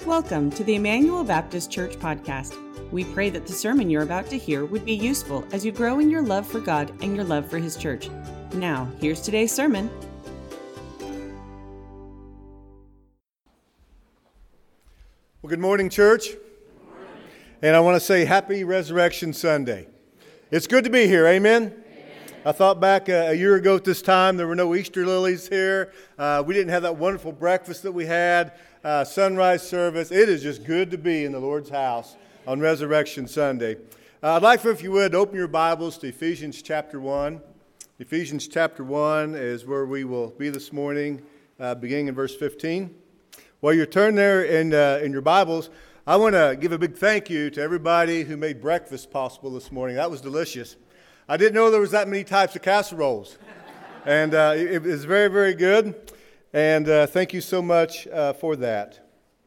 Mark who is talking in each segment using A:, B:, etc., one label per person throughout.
A: Welcome to the Emmanuel Baptist Church podcast. We pray that the sermon you're about to hear would be useful as you grow in your love for God and your love for His church. Now, here's today's sermon.
B: Well, good morning, church. Good morning. And I want to say Happy Resurrection Sunday. It's good to be here, amen? I thought back a year ago at this time, there were no Easter lilies here. We didn't have that wonderful breakfast that we had, sunrise service. It is just good to be in the Lord's house on Resurrection Sunday. I'd like for, if you would, open your Bibles to Ephesians chapter 1. Ephesians chapter 1 is where we will be this morning, beginning in verse 15. While you're turning there in your Bibles, I want to give a big thank you to everybody who made breakfast possible this morning. That was delicious. I didn't know there was that many types of casseroles. And it was very, very good. And thank you so much for that.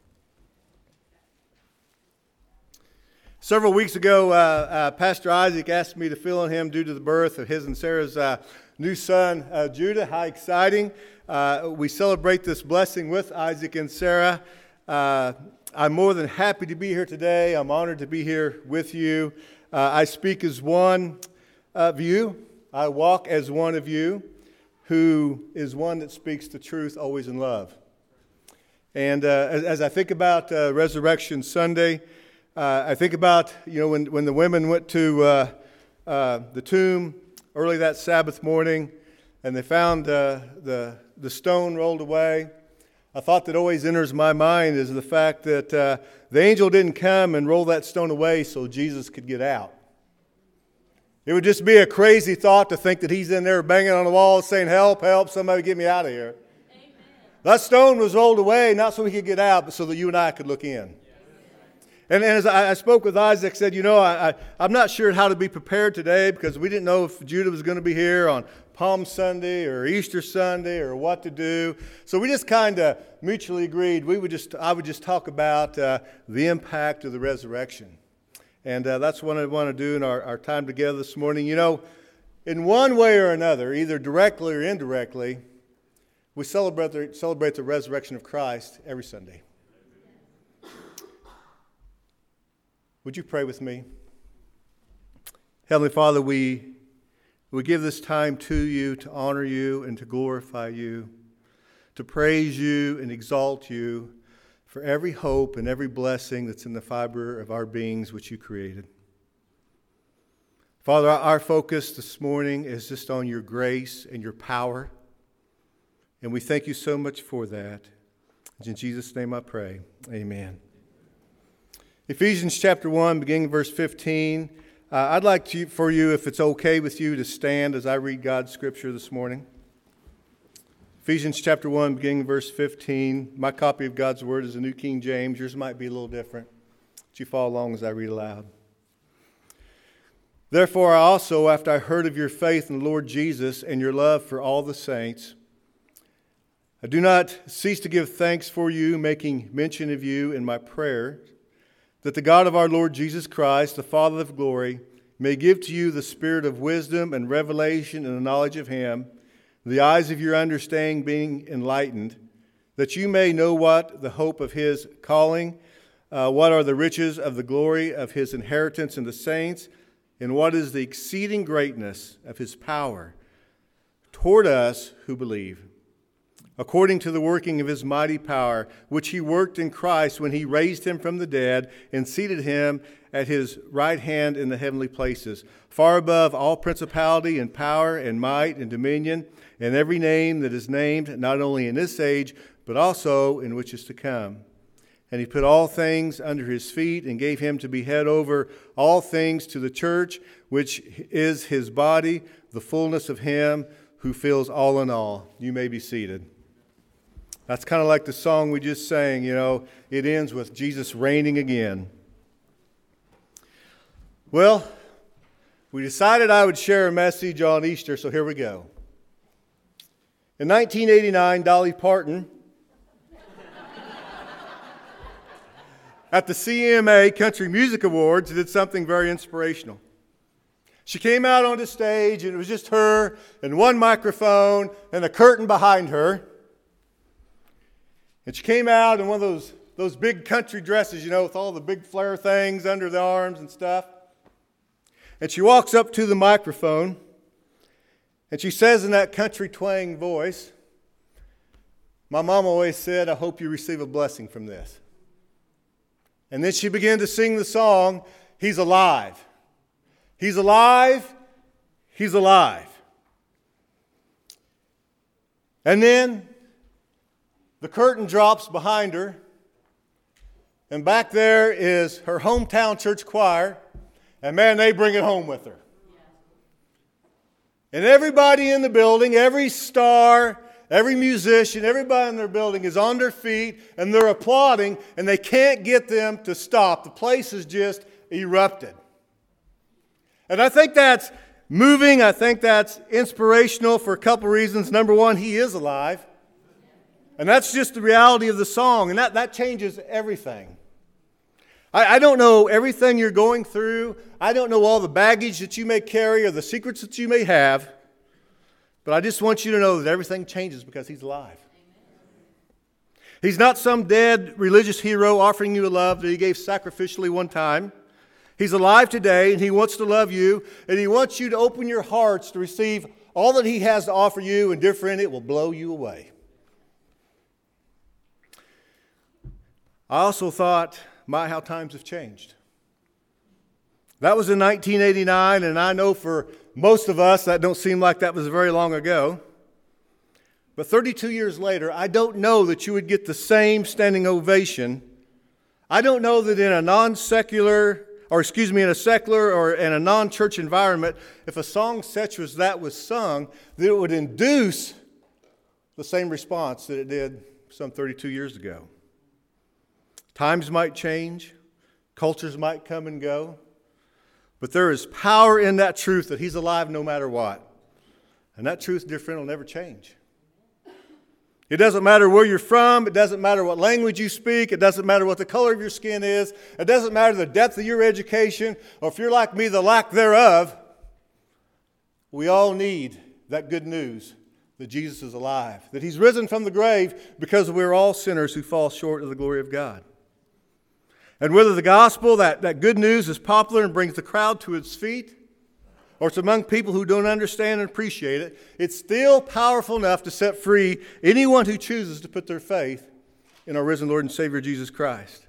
B: Several weeks ago, Pastor Isaac asked me to fill in him due to the birth of his and Sarah's new son, Judah. How exciting. We celebrate this blessing with Isaac and Sarah. I'm more than happy to be here today. I'm honored to be here with you. I speak as one of you. I walk as one of you who is one that speaks the truth always in love. And as I think about Resurrection Sunday, I think about, when the women went to the tomb early that Sabbath morning and they found the stone rolled away. A thought that always enters my mind is the fact that the angel didn't come and roll that stone away so Jesus could get out. It would just be a crazy thought to think that he's in there banging on the wall saying, help, help, somebody get me out of here. Amen. That stone was rolled away not so he could get out, but so that you and I could look in. And as I spoke with Isaac, said, I'm not sure how to be prepared today because we didn't know if Judah was going to be here on Palm Sunday or Easter Sunday or what to do. So we just kind of mutually agreed I would just talk about the impact of the resurrection. And that's what I want to do in our time together this morning. In one way or another, either directly or indirectly, we celebrate the resurrection of Christ every Sunday. Would you pray with me? Heavenly Father, we give this time to you to honor you and to glorify you, to praise you and exalt you for every hope and every blessing that's in the fiber of our beings which you created. Father, our focus this morning is just on your grace and your power, and we thank you so much for that. In Jesus' name I pray, amen. Ephesians chapter 1, beginning verse 15. I'd like for you, if it's okay with you, to stand as I read God's scripture this morning. Ephesians chapter 1, beginning verse 15. My copy of God's Word is the New King James. Yours might be a little different. But you follow along as I read aloud. Therefore I also, after I heard of your faith in the Lord Jesus and your love for all the saints, I do not cease to give thanks for you, making mention of you in my prayer, that the God of our Lord Jesus Christ, the Father of glory, may give to you the spirit of wisdom and revelation and the knowledge of Him, the eyes of your understanding being enlightened, that you may know what the hope of His calling, what are the riches of the glory of His inheritance in the saints, and what is the exceeding greatness of His power toward us who believe, according to the working of His mighty power, which He worked in Christ when He raised Him from the dead and seated Him at His right hand in the heavenly places, far above all principality and power and might and dominion, and every name that is named, not only in this age, but also in which is to come. And He put all things under His feet and gave Him to be head over all things to the church, which is His body, the fullness of Him who fills all in all. You may be seated. That's kind of like the song we just sang, it ends with Jesus reigning again. Well, we decided I would share a message on Easter, so here we go. In 1989, Dolly Parton, at the CMA Country Music Awards, did something very inspirational. She came out on the stage, and it was just her and one microphone and a curtain behind her. And she came out in one of those those big country dresses, with all the big flare things under the arms and stuff. And she walks up to the microphone, and she says in that country twang voice, "My mom always said, I hope you receive a blessing from this." And then she began to sing the song, "He's alive. He's alive. He's alive." And then the curtain drops behind her, and back there is her hometown church choir, and man, they bring it home with her. And everybody in the building, every star, every musician, everybody in their building is on their feet, and they're applauding, and they can't get them to stop. The place has just erupted. And I think that's moving. I think that's inspirational for a couple reasons. Number one, He is alive. And that's just the reality of the song, and that changes everything. I don't know everything you're going through. I don't know all the baggage that you may carry or the secrets that you may have. But I just want you to know that everything changes because He's alive. He's not some dead religious hero offering you a love that He gave sacrificially one time. He's alive today, and He wants to love you, and He wants you to open your hearts to receive all that He has to offer you, and dear friend, it will blow you away. I also thought, my, how times have changed. That was in 1989, and I know for most of us that don't seem like that was very long ago. But 32 years later, I don't know that you would get the same standing ovation. I don't know that in a secular or in a non-church environment, if a song such as that was sung, that it would induce the same response that it did some 32 years ago. Times might change, cultures might come and go, but there is power in that truth that He's alive no matter what. And that truth, dear friend, will never change. It doesn't matter where you're from. It doesn't matter what language you speak. It doesn't matter what the color of your skin is. It doesn't matter the depth of your education, or if you're like me, the lack thereof. We all need that good news that Jesus is alive, that He's risen from the grave, because we're all sinners who fall short of the glory of God. And whether the gospel, that good news, is popular and brings the crowd to its feet, or it's among people who don't understand and appreciate it, it's still powerful enough to set free anyone who chooses to put their faith in our risen Lord and Savior Jesus Christ.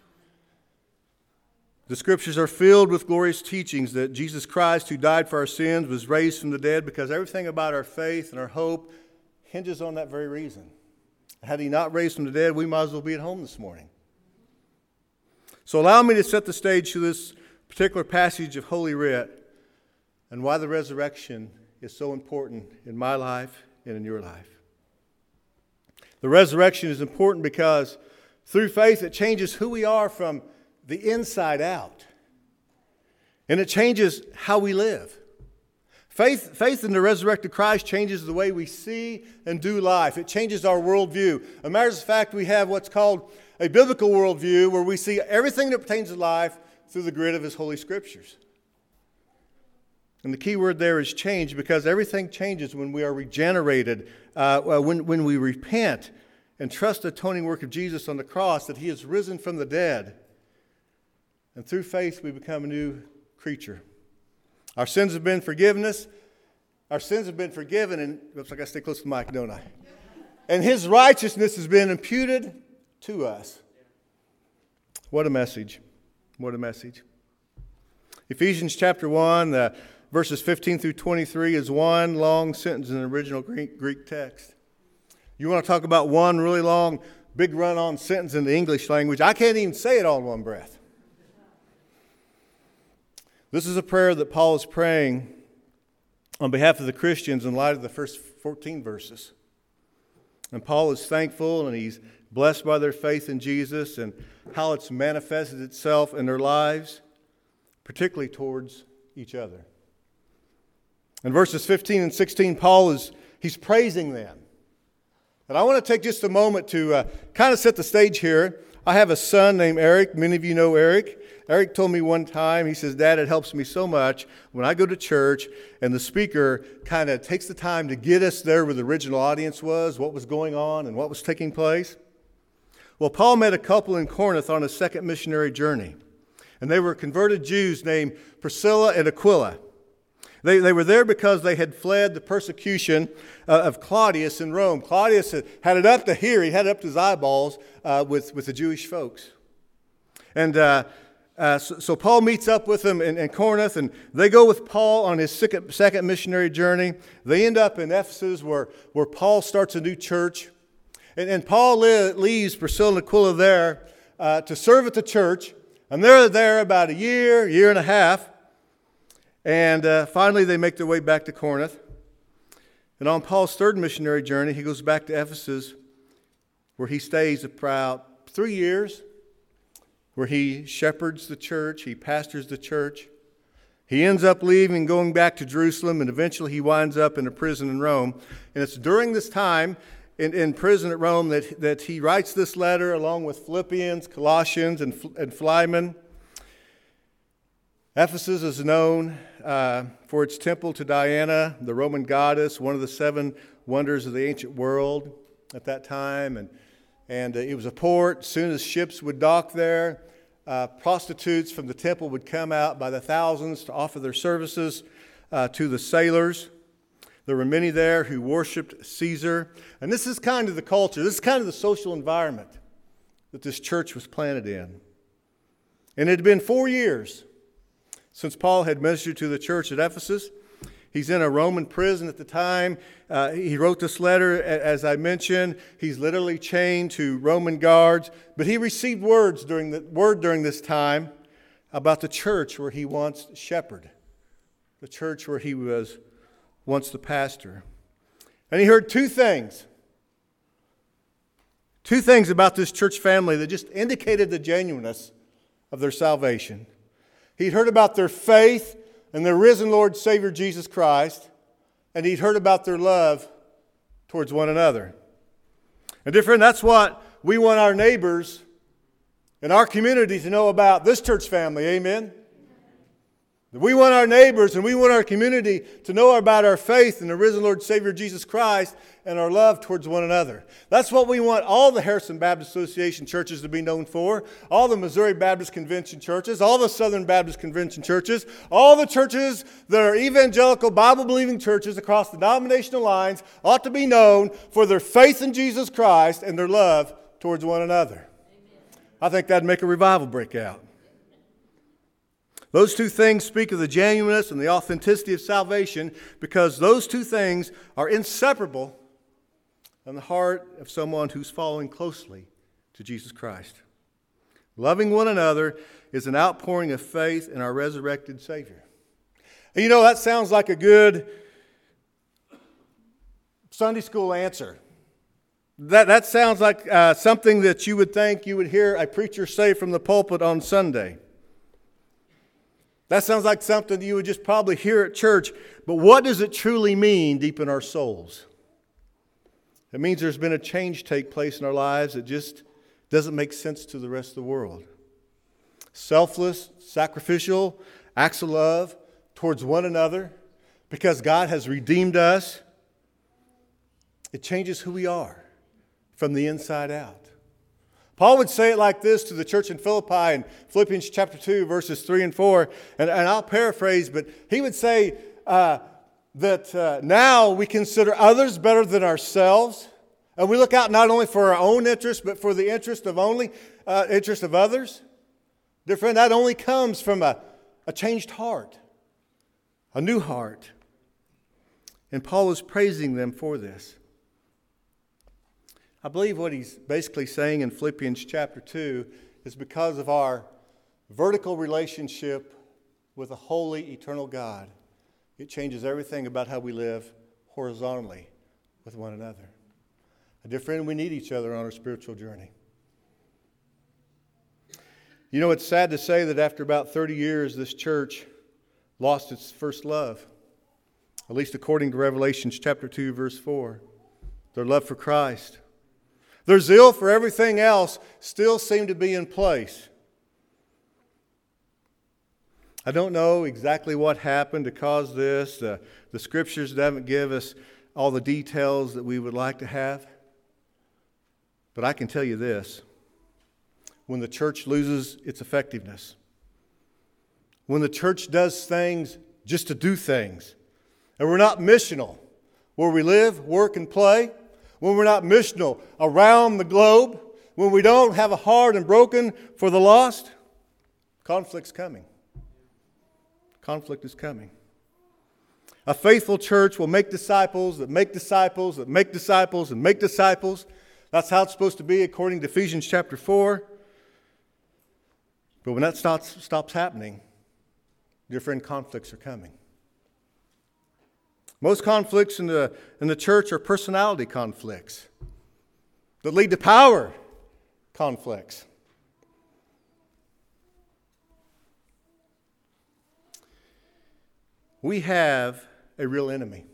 B: The Scriptures are filled with glorious teachings that Jesus Christ, who died for our sins, was raised from the dead, because everything about our faith and our hope hinges on that very reason. Had He not raised from the dead, we might as well be at home this morning. So allow me to set the stage to this particular passage of Holy Writ and why the resurrection is so important in my life and in your life. The resurrection is important because through faith it changes who we are from the inside out. And it changes how we live. Faith in the resurrected Christ changes the way we see and do life. It changes our worldview. As a matter of fact, we have what's called a biblical worldview, where we see everything that pertains to life through the grid of His Holy Scriptures. And the key word there is change, because everything changes when we are regenerated, when we repent and trust the atoning work of Jesus on the cross, that He has risen from the dead. And through faith we become a new creature. Our sins have been forgiven, and looks like I stay close to the mic, don't I? And His righteousness has been imputed to us. What a message. What a message. Ephesians chapter 1, verses 15 through 23 is one long sentence in the original Greek text. You want to talk about one really long, big run-on sentence in the English language? I can't even say it all in one breath. This is a prayer that Paul is praying on behalf of the Christians in light of the first 14 verses. And Paul is thankful, and he's blessed by their faith in Jesus and how it's manifested itself in their lives, particularly towards each other. In verses 15 and 16, he's praising them. And I want to take just a moment to kind of set the stage here. I have a son named Eric. Many of you know Eric. Eric told me one time, he says, "Dad, it helps me so much when I go to church and the speaker kind of takes the time to get us there where the original audience was, what was going on, and what was taking place." Well, Paul met a couple in Corinth on his second missionary journey, and they were converted Jews named Priscilla and Aquila. They were there because they had fled the persecution of Claudius in Rome. Claudius had it up to here. He had it up to his eyeballs with the Jewish folks. And so Paul meets up with them in Corinth, and they go with Paul on his second missionary journey. They end up in Ephesus where Paul starts a new church. And Paul leaves Priscilla and Aquila there to serve at the church. And they're there about a year and a half. And finally, they make their way back to Corinth. And on Paul's third missionary journey, he goes back to Ephesus, where he stays about 3 years, where he shepherds the church, he pastors the church. He ends up leaving, going back to Jerusalem, and eventually he winds up in a prison in Rome. And it's during this time in prison at Rome that he writes this letter along with Philippians, Colossians, and Philemon. Ephesus is known for its temple to Diana, the Roman goddess, one of the 7 wonders of the ancient world at that time. And it was a port. As soon as ships would dock there, prostitutes from the temple would come out by the thousands to offer their services to the sailors. There were many there who worshipped Caesar. And this is kind of the culture. This is kind of the social environment that this church was planted in. And it had been 4 years since Paul had ministered to the church at Ephesus. He's in a Roman prison at the time. He wrote this letter, as I mentioned. He's literally chained to Roman guards. But he received word during this time about the church where he once shepherded, the church where he was once the pastor. And he heard 2 things. 2 things about this church family that just indicated the genuineness of their salvation. He'd heard about their faith in their risen Lord Savior Jesus Christ, and he'd heard about their love towards one another. And dear friend, that's what we want our neighbors in our community to know about this church family. Amen? We want our neighbors and we want our community to know about our faith in the risen Lord Savior Jesus Christ and our love towards one another. That's what we want all the Harrison Baptist Association churches to be known for, all the Missouri Baptist Convention churches, all the Southern Baptist Convention churches, all the churches that are evangelical, Bible-believing churches across the denominational lines ought to be known for their faith in Jesus Christ and their love towards one another. Amen. I think that'd make a revival break out. Those 2 things speak of the genuineness and the authenticity of salvation because those 2 things are inseparable in the heart of someone who's following closely to Jesus Christ. Loving one another is an outpouring of faith in our resurrected Savior. And you know, that sounds like a good Sunday school answer. That sounds like something that you would think you would hear a preacher say from the pulpit on Sunday. That sounds like something you would just probably hear at church. But what does it truly mean deep in our souls? It means there's been a change take place in our lives that just doesn't make sense to the rest of the world. Selfless, sacrificial acts of love towards one another because God has redeemed us. It changes who we are from the inside out. Paul would say it like this to the church in Philippi in Philippians chapter 2, verses 3 and 4. And I'll paraphrase, but he would say that now we consider others better than ourselves. And we look out not only for our own interest, but for the interest of others. Dear friend, that only comes from a changed heart, a new heart. And Paul is praising them for this. I believe what he's basically saying in Philippians chapter 2 is because of our vertical relationship with a holy, eternal God, it changes everything about how we live horizontally with one another. Dear friend, we need each other on our spiritual journey. You know, it's sad to say that after about 30 years, this church lost its first love, at least according to Revelation chapter 2, verse 4. Their love for Christ. Their zeal for everything else still seemed to be in place. I don't know exactly what happened to cause this. The Scriptures doesn't give us all the details that we would like to have. But I can tell you this. when the church loses its effectiveness. When the church does things just to do things. And we're not missional where we live, work, and play. When we're not missional around the globe. When we don't have a heart and broken for the lost. Conflict's coming. Conflict is coming. A faithful church will make disciples that make disciples that make disciples and make disciples. That's how it's supposed to be according to Ephesians chapter 4. But when that stops happening, dear friend, conflicts are coming. Most conflicts in the church are personality conflicts that lead to power conflicts. We have a real enemy.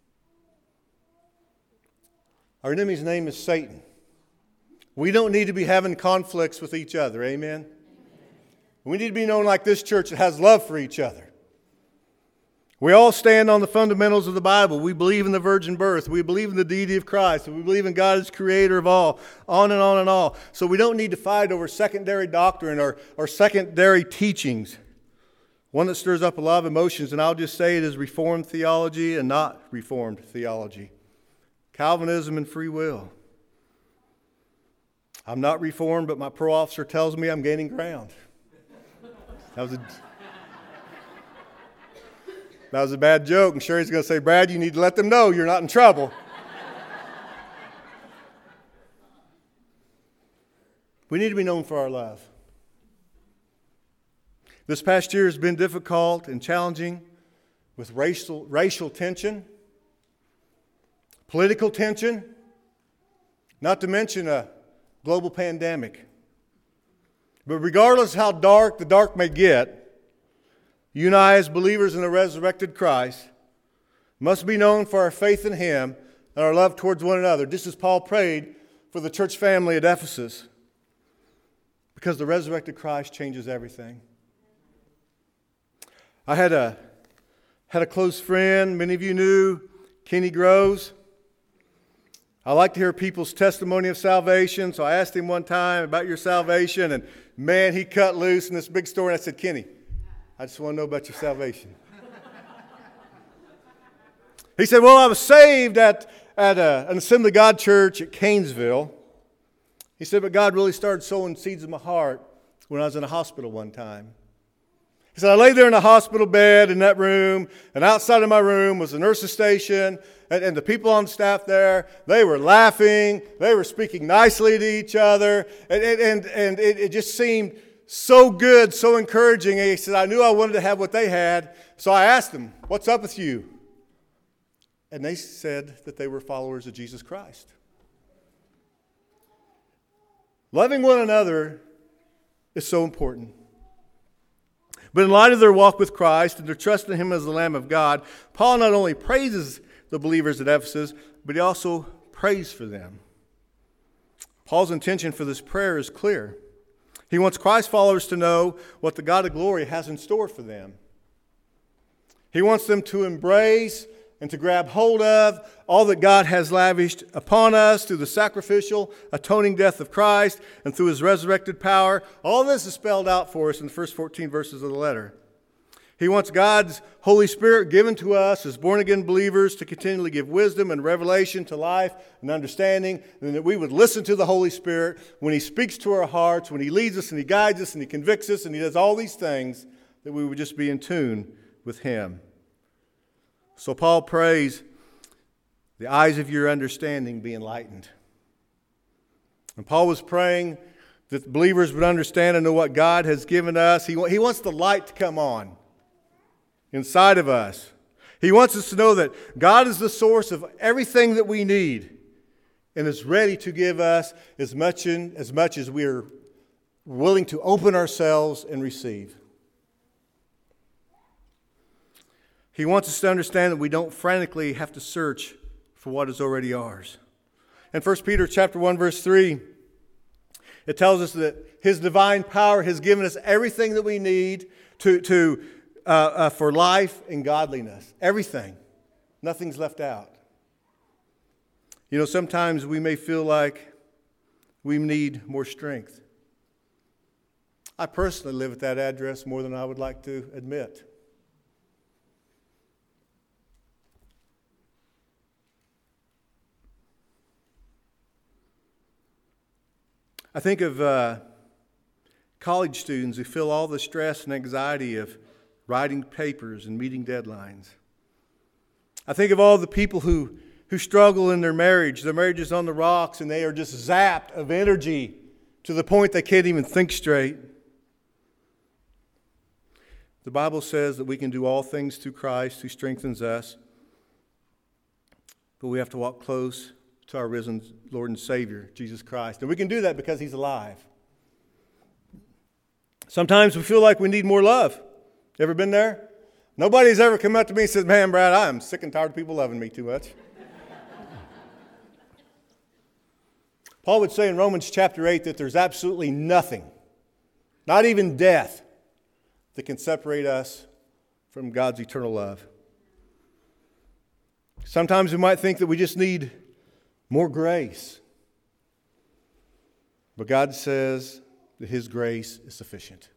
B: Our enemy's name is Satan. We don't need to be having conflicts with each other. Amen? We need to be known like this church that has love for each other. We all stand on the fundamentals of the Bible. We believe in the virgin birth. We believe in the deity of Christ. We believe in God as creator of all, on and on and on. So we don't need to fight over secondary doctrine or secondary teachings. One that stirs up a lot of emotions, and I'll just say it is Reformed theology and not Reformed theology. Calvinism and free will. I'm not Reformed, but my pro officer tells me I'm gaining ground. That was a bad joke. I'm sure he's going to say, Brad, you need to let them know you're not in trouble. We need to be known for our love. This past year has been difficult and challenging with racial tension, political tension, not to mention a global pandemic. But regardless of how dark the dark may get, you and I as believers in the resurrected Christ must be known for our faith in Him and our love towards one another, just as Paul prayed for the church family at Ephesus. Because the resurrected Christ changes everything. I had a close friend, many of you knew, Kenny Groves. I like to hear people's testimony of salvation, so I asked him one time about your salvation, and man, he cut loose in this big story, and I said, Kenny, I just want to know about your salvation. He said, well, I was saved at an Assembly of God church at Canesville. He said, but God really started sowing seeds in my heart when I was in a hospital one time. He said, I lay there in a hospital bed in that room, and outside of my room was a nurse's station, and the people on staff there, they were laughing, they were speaking nicely to each other, and it just seemed so good, so encouraging. And he said, I knew I wanted to have what they had, so I asked them, what's up with you? And they said that they were followers of Jesus Christ. Loving one another is so important. But in light of their walk with Christ and their trust in Him as the Lamb of God, Paul not only praises the believers at Ephesus, but he also prays for them. Paul's intention for this prayer is clear. He wants Christ followers to know what the God of glory has in store for them. He wants them to embrace and to grab hold of all that God has lavished upon us through the sacrificial, atoning death of Christ and through His resurrected power. All this is spelled out for us in the first 14 verses of the letter. He wants God's Holy Spirit given to us as born-again believers to continually give wisdom and revelation to life and understanding, and that we would listen to the Holy Spirit when He speaks to our hearts, when He leads us and He guides us and He convicts us and He does all these things, that we would just be in tune with Him. So Paul prays, the eyes of your understanding be enlightened. And Paul was praying that believers would understand and know what God has given us. He wants the light to come on inside of us. He wants us to know that God is the source of everything that we need and is ready to give us as much as we are willing to open ourselves and receive. He wants us to understand that we don't frantically have to search for what is already ours. In 1 Peter chapter 1, verse 3, it tells us that His divine power has given us everything that we need for life and godliness. Everything. Nothing's left out. You know, sometimes we may feel like we need more strength. I personally live at that address more than I would like to admit. I think of college students who feel all the stress and anxiety of writing papers and meeting deadlines. I think of all the people who struggle in their marriage. Their marriage is on the rocks and they are just zapped of energy to the point they can't even think straight. The Bible says that we can do all things through Christ who strengthens us, but we have to walk close to our risen Lord and Savior, Jesus Christ. And we can do that because He's alive. Sometimes we feel like we need more love. Ever been there? Nobody's ever come up to me and said, "Man, Brad, I'm sick and tired of people loving me too much." Paul would say in Romans chapter 8 that there's absolutely nothing, not even death, that can separate us from God's eternal love. Sometimes we might think that we just need more grace. But God says that His grace is sufficient.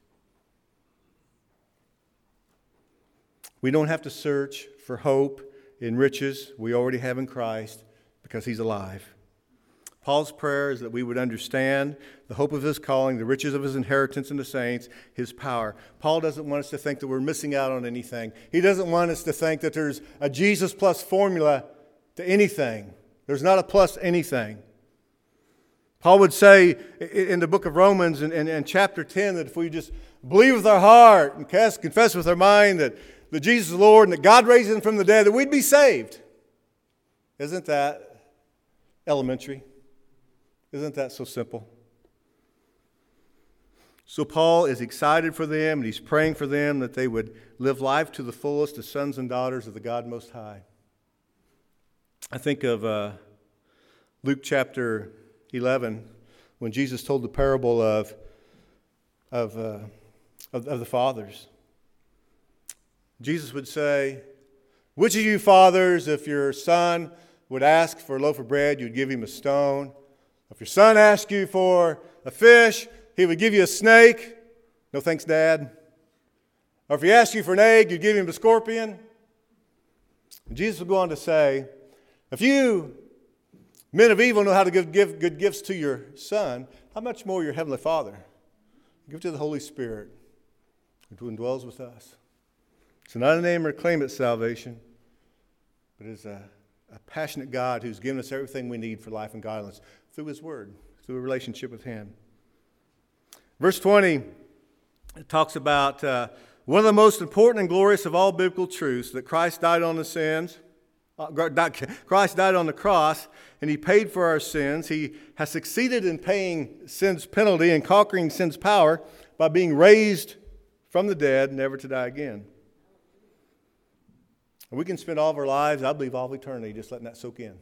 B: We don't have to search for hope in riches we already have in Christ because He's alive. Paul's prayer is that we would understand the hope of His calling, the riches of His inheritance in the saints, His power. Paul doesn't want us to think that we're missing out on anything. He doesn't want us to think that there's a Jesus plus formula to anything. There's not a plus anything. Paul would say in the book of Romans in chapter 10 that if we just believe with our heart and confess with our mind that Jesus is Lord and that God raised Him from the dead, that we'd be saved. Isn't that elementary? Isn't that so simple? So Paul is excited for them and he's praying for them that they would live life to the fullest as sons and daughters of the God Most High. I think of Luke chapter 11 when Jesus told the parable of the fathers. Jesus would say, "Which of you fathers, if your son would ask for a loaf of bread, you'd give him a stone? If your son asked you for a fish, he would give you a snake? No thanks, Dad. Or if he asked you for an egg, you'd give him a scorpion?" And Jesus would go on to say, "If you men of evil know how to give good gifts to your son, how much more your heavenly Father? Give to the Holy Spirit who indwells with us." So not a name or claim at salvation, but it's a passionate God who's given us everything we need for life and godliness through His Word, through a relationship with Him. Verse 20 talks about one of the most important and glorious of all biblical truths, that Christ died on the sins. Christ died on the cross, and He paid for our sins. He has succeeded in paying sin's penalty and conquering sin's power by being raised from the dead, never to die again. And we can spend all of our lives, I believe all of eternity, just letting that soak in.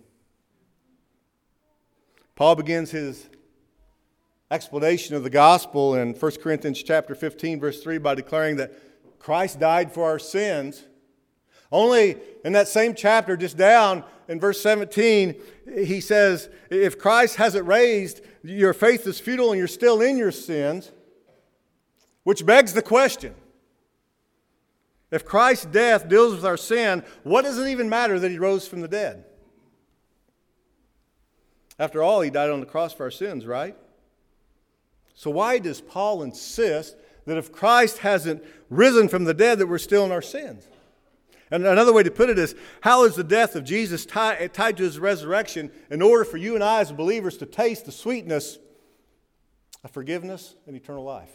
B: Paul begins his explanation of the gospel in 1 Corinthians chapter 15, verse 3, by declaring that Christ died for our sins. Only in that same chapter, just down in verse 17, he says, if Christ hasn't raised, your faith is futile and you're still in your sins. Which begs the question, if Christ's death deals with our sin, what does it even matter that He rose from the dead? After all, He died on the cross for our sins, right? So why does Paul insist that if Christ hasn't risen from the dead, that we're still in our sins? And another way to put it is, how is the death of Jesus tied to His resurrection in order for you and I as believers to taste the sweetness of forgiveness and eternal life?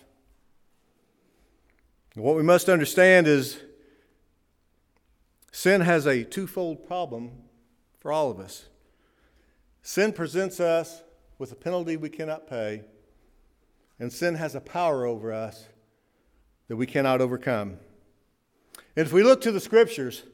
B: And what we must understand is sin has a twofold problem for all of us. Sin presents us with a penalty we cannot pay, and sin has a power over us that we cannot overcome. And if we look to the Scriptures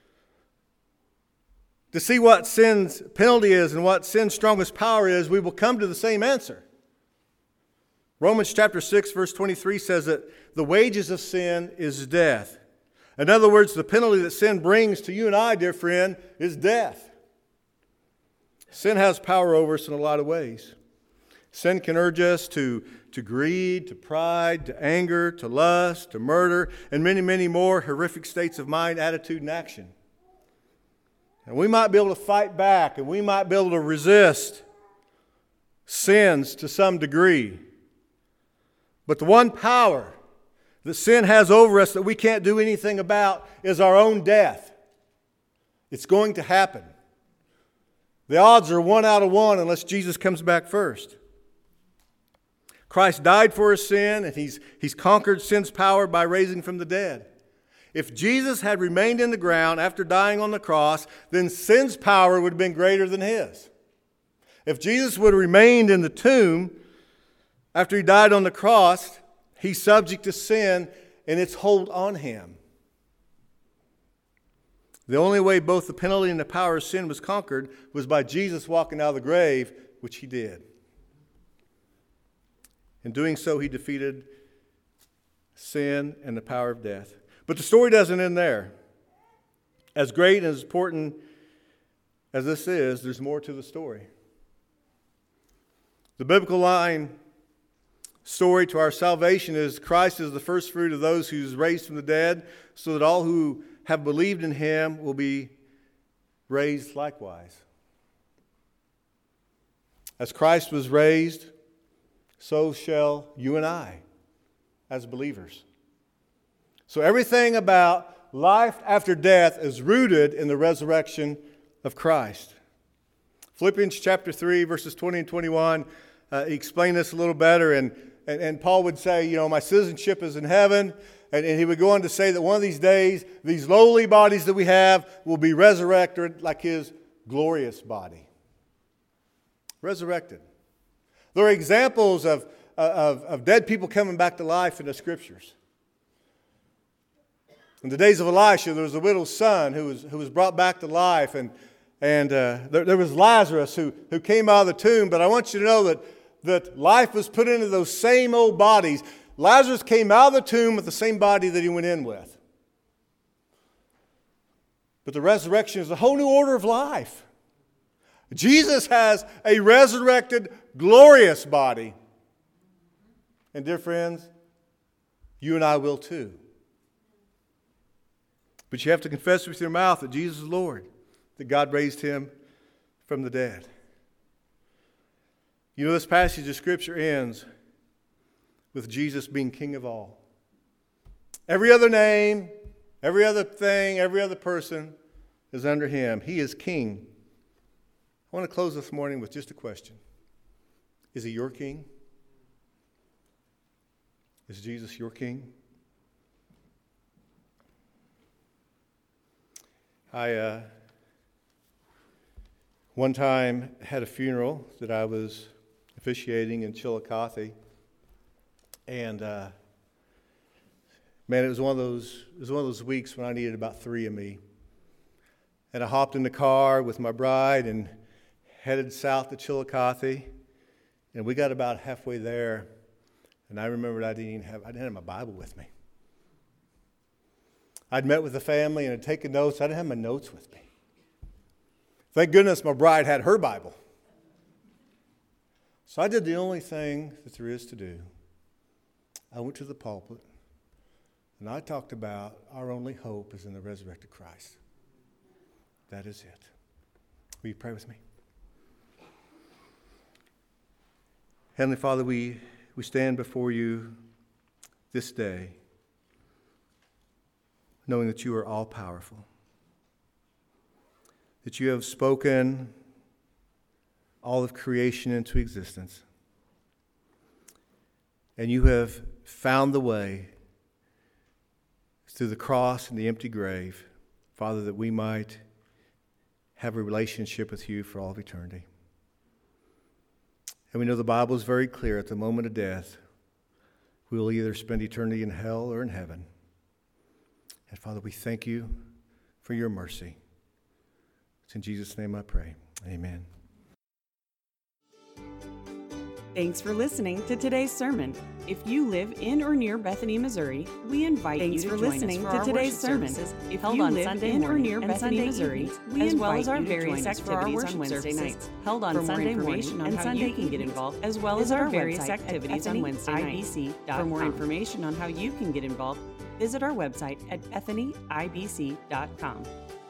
B: to see what sin's penalty is and what sin's strongest power is, we will come to the same answer. Romans chapter 6, verse 23 says that the wages of sin is death. In other words, the penalty that sin brings to you and I, dear friend, is death. Sin has power over us in a lot of ways. Sin can urge us to greed, to pride, to anger, to lust, to murder, and many, many more horrific states of mind, attitude, and action. And we might be able to fight back, and we might be able to resist sins to some degree. But the one power that sin has over us that we can't do anything about is our own death. It's going to happen. The odds are 1 out of 1 unless Jesus comes back first. Christ died for his sin, and he's conquered sin's power by raising from the dead. If Jesus had remained in the ground after dying on the cross, then sin's power would have been greater than his. If Jesus would have remained in the tomb after he died on the cross, he's subject to sin and its hold on him. The only way both the penalty and the power of sin was conquered was by Jesus walking out of the grave, which he did. In doing so, he defeated sin and the power of death. But the story doesn't end there. As great and as important as this is, there's more to the story. The biblical line story to our salvation is Christ is the first fruit of those who is raised from the dead, so that all who have believed in him will be raised likewise. As Christ was raised, so shall you and I as believers. So everything about life after death is rooted in the resurrection of Christ. Philippians chapter 3, verses 20 and 21 explain this a little better. And Paul would say, my citizenship is in heaven. And he would go on to say that one of these days, these lowly bodies that we have will be resurrected like his glorious body. Resurrected. There are examples of dead people coming back to life in the Scriptures. In the days of Elisha, there was a widow's son who was brought back to life. And there was Lazarus who came out of the tomb. But I want you to know that life was put into those same old bodies. Lazarus came out of the tomb with the same body that he went in with. But the resurrection is a whole new order of life. Jesus has a resurrected, glorious body. And dear friends, you and I will too. But you have to confess with your mouth that Jesus is Lord, that God raised him from the dead. This passage of Scripture ends with Jesus being King of all. Every other name, every other thing, every other person is under him. He is King. I want to close this morning with just a question. Is he your King? Is Jesus your King? I one time had a funeral that I was officiating in Chillicothe. And man, it was one of those weeks when I needed about 3 of me. And I hopped in the car with my bride and headed south to Chillicothe. And we got about halfway there, and I remembered I didn't have my Bible with me. I'd met with the family and had taken notes. I didn't have my notes with me. Thank goodness my bride had her Bible. So I did the only thing that there is to do. I went to the pulpit, and I talked about our only hope is in the resurrected Christ. That is it. Will you pray with me? Heavenly Father, we stand before you this day, knowing that you are all-powerful, that you have spoken all of creation into existence, and you have found the way through the cross and the empty grave, Father, that we might have a relationship with you for all of eternity. And we know the Bible is very clear. At the moment of death, we will either spend eternity in hell or in heaven. And Father, we thank you for your mercy. It's in Jesus' name I pray. Amen.
A: Thanks for listening to today's sermon. If you live in or near Bethany, Missouri, we invite you to join us for today's sermon. If you live in or near Bethany, Missouri, as well as our various activities on Wednesday nights, held on Sunday morning and how you can get involved, as well as our various activities on Wednesday nights. For more information on how you can get involved, visit our website at bethanyibc.com.